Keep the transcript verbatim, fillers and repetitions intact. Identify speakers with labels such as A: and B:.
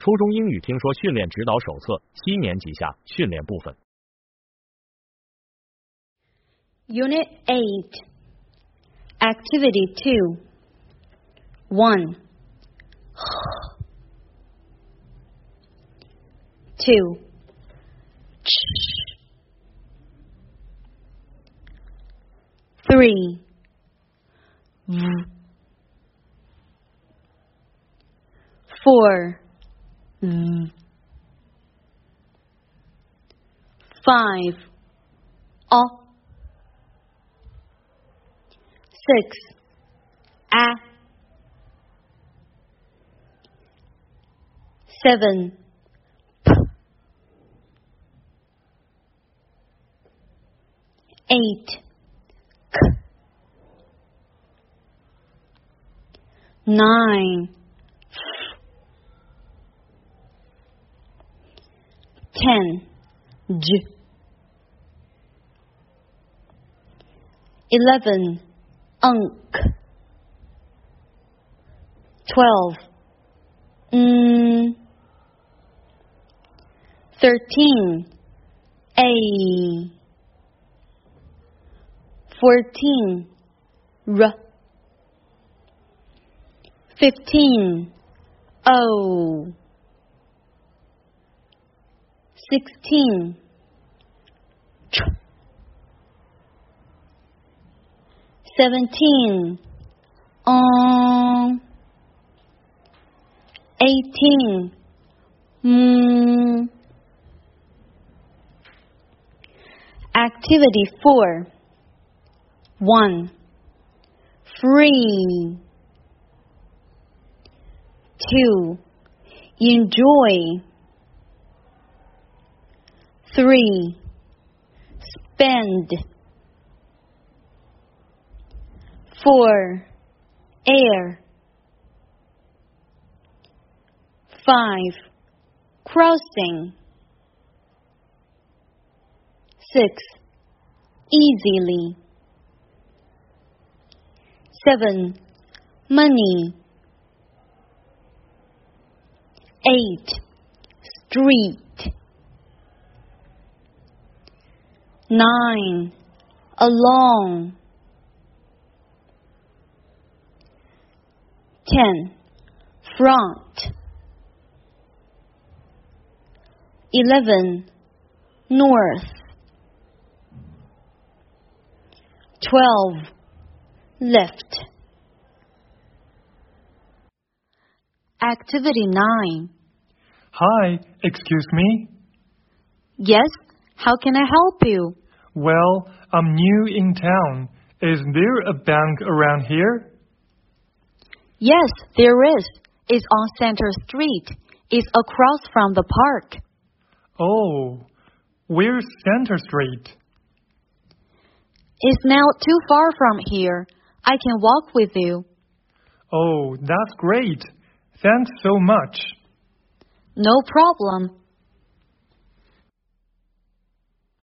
A: 初中英语听说训练指导手册七年级下训练部分。
B: Unit eight, Activity two. one. two. three. four. five. O. six. A. seven. P. eight. K. nine. ten. J. eleven. Unk. twelve. Mm. thirteen. A. fourteen. R. fifteen. O. sixteen. Ch. seventeen. Um. eighteen. Mm. Activity four. one. Free. two. Enjoy. three. Spend. four. Air. five. Crossing. six. Easily. seven. Money. eight. Street. nine. Along. ten. Front. eleven. North. twelve. Left. Activity nine.
C: Hi, excuse me?
B: Yes, how can I help you?
C: Well, I'm new in town. Is there a bank around here?
B: Yes, there is. It's on Center Street. It's across from the park.
C: Oh, where's Center Street?
B: It's now too far from here. I can walk with you.
C: Oh, that's great. Thanks so much.
B: No problem.